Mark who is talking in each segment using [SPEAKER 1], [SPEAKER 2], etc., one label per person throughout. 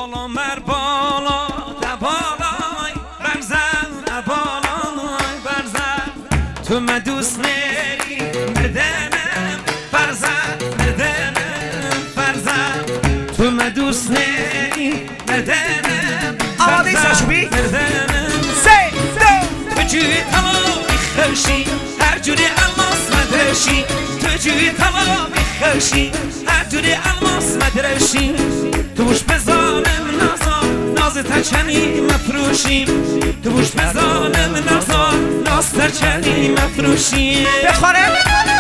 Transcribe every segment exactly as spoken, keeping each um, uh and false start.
[SPEAKER 1] بالا مر بالا دبالای برزن بالای برزن تو ما دوست نری بدنم برزن بدنم برزن تو ما دوست نری بدنم
[SPEAKER 2] آماده ساشوبی
[SPEAKER 1] سه دو تو جوی تمامی خوشی هر جوری الماس مدرشی تو جوی تمامی خوشی هر جوری الماس مدرشی تو بوش بزانم نازار ناز ترچنی مفروشیم تو بوش بزانم نازار ناز ترچنی مفروشیم
[SPEAKER 2] بخوره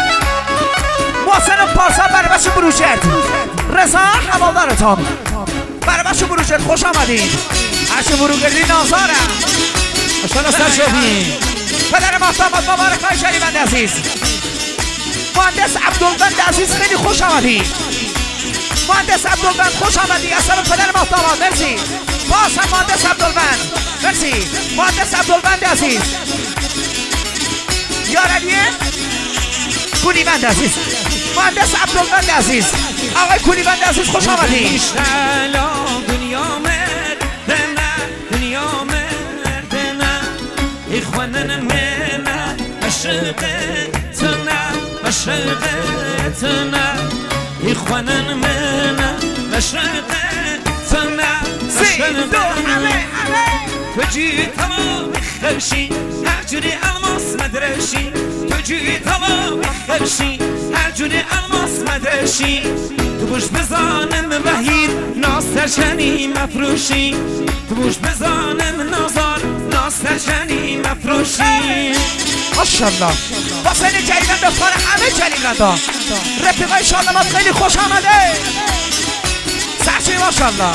[SPEAKER 2] محسن پارسا برای بچه بروجرد رضا حوالدارتان برای بچه بروجرد خوش آمدین بچه بروجردی نازارم
[SPEAKER 1] اشتانا سرشوبی
[SPEAKER 2] پدر محتمد مبارک های شریفند عزیز مهندس عبدالبند عزیز خیلی خوش آمدی مهندس عبدالبند خوش آمدی اصلا پدر محتمد مرسی باز هم مهندس عبدالبند مرسی مهندس عبدالبند عزیز یارلیه کولیبند عزیز مهندس عبدالبند عزیز آقای کولیبند عزیز خوش آمدی
[SPEAKER 1] دنیا مردنه دنیا مردنه اخوانن منه مشرقتنا مشرقتنا اخوانن منه مشرقتنا مشرقتنا تو جوی تمام خوشی هر جوری الماس مدرشی تو جوی تمام خوشی هر جوری الماس مدرشی تو بوش بزانم وحید ناز ترچنی مفروشی تو بوش بزانم نازار ناز ترچنی مفروشی
[SPEAKER 2] ماشاءالله حسین جلیلان بفاره همه جلیلان ها رفیقای شادمات خیلی خوش آمده سرچی ماشاءالله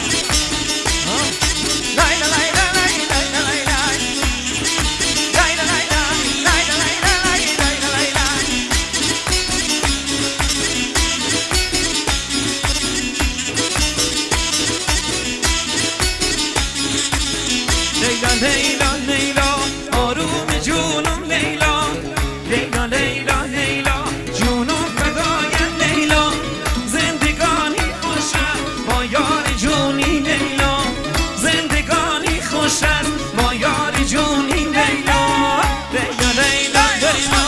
[SPEAKER 1] لیلا لیلا لیلا آروم جونم لیلا لیلا لیلا لیلا جونم فدای لیلا زندگانی خوشم با یار جونی لیلا زندگانی خوشم با یار جونی لیلا لیلا لیلا لیلا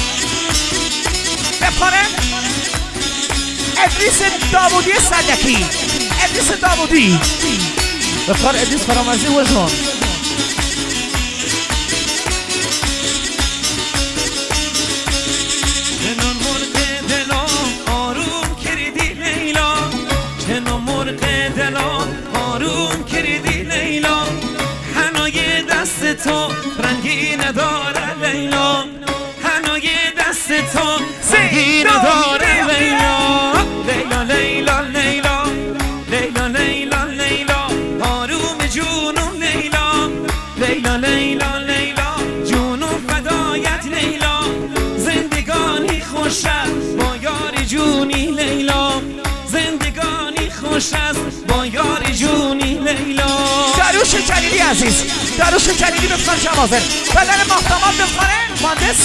[SPEAKER 2] بپاره ادریس داوودی صدکی ادریس داوودی بپار ادریس فرامرزی وزن
[SPEAKER 1] آروم کردی لیلا حنای دست تو رنگی نداره لیلا حنای دست تو رنگی نداره لیلا لیلا لیلا لیلا لیلا لیلا لیلا آروم جونم لیلا لیلا لیلا لیلا جونم فدایت لیلا زندگانی خوش است با یار جونی لیلا زندگانی خوش است با یار جونی لیلا
[SPEAKER 2] داروش جلیلی عزیز داروش جلیلی بفرش حاضر بدن محتمات بفره مهندس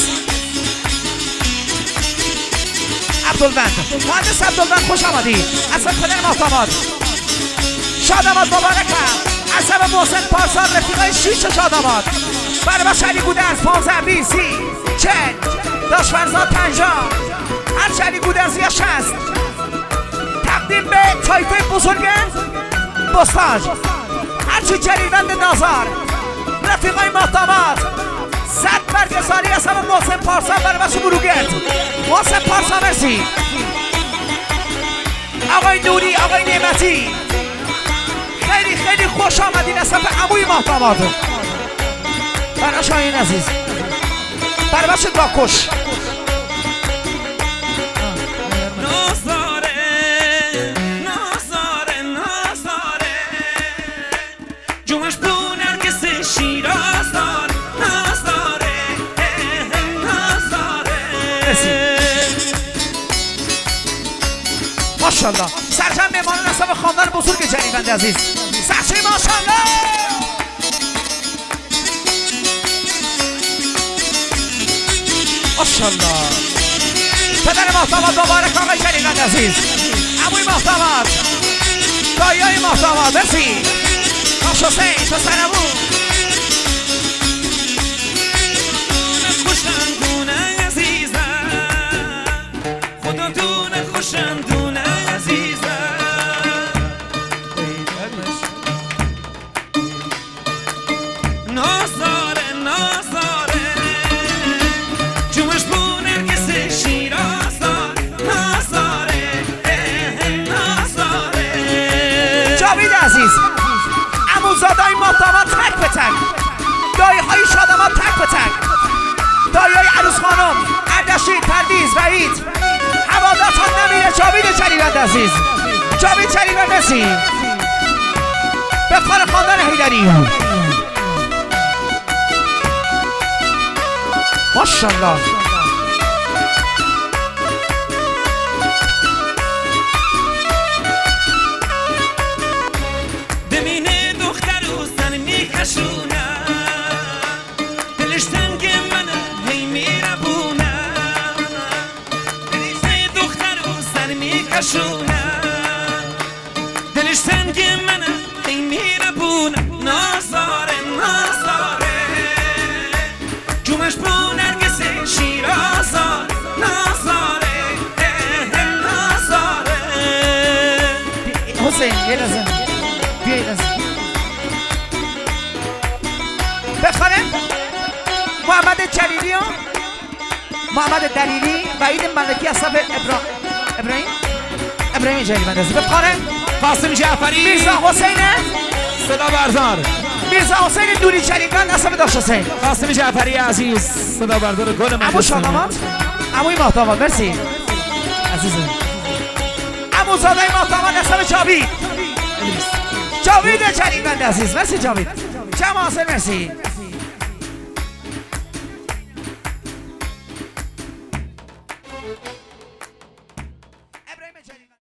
[SPEAKER 2] عبدالبند مهندس عبدالبند خوش آمدی اصلا پدر محتمات شادمات مبارکم اصلا محسن پارسال رفیقای شیش شادمات برای بچه علی گودرز پانزده بیست سی چل داشت فرزاد پنجاه هر علی گودرزی ها شست تقدیم به تایفه بزرگ بستاج هرچی جلیلوند نازار رفیقای محتمات صد برگزاری از همه محسن پارسا برای بچه بروگرد محسن پارسا مرسی آقای نوری آقای نعمتی خیلی خیلی خوش آمدین از صفحه عموی محتمات برای شاهین عزیز برای بچه داکش ماشاءالله سرجم میمانن از همه خاندان بزرگ جلیلوند عزیز سرچه ماشاءالله ماشاءالله پدر محتمات مبارک آقای جلیلوند عزیز عموی محتمات دایی های محتمال مرسی آش حسین تو سنمون
[SPEAKER 1] خوشندونه عزیزم خدا دونه خوشندونه عزیزم نازاره نازاره جومش بونه کسی شیرازار نازاره نازاره
[SPEAKER 2] جاوید عزیز عموزادای محتمال تک به تک دایی های شادمان تک به تک دایی های عروس خانم اردشیر پرویز وحید هوادارتان نمیره جاوید جلیوند عزیز جاوید جلیوند مرسی بفخار خاندان حیدری ماشاءالله
[SPEAKER 1] دمینه دختر و سن میکشونه دلش تنگ منه هی میربونه دمینه دختر و سن میکشونه دلش تنگ منه هی میربونه نازاره نازاره جومش بو نرگس شیرازار نازاره نازاره
[SPEAKER 2] حسین یه لازم بیا یه لازم بخوانم محمد جلیلی ها محمد دلیلی وحید ملکی اصحاب ابراهیم ابراهیم ابراهیم جلیوند عزیز بخوانم
[SPEAKER 1] قاسم جعفری
[SPEAKER 2] میرزا حسینه
[SPEAKER 1] صدا بردار
[SPEAKER 2] میرزا حسین دوری جلیوند اصحاب داشت حسین
[SPEAKER 1] قاسم جعفری عزیز صدا بردار گل من
[SPEAKER 2] عمو شادامات عموی محتمال مرسی عزیزم عمو زادای محتمال اصحاب جاوید جاوید جلیوند عزیز مرسی جاوید جمع حاصل مرسی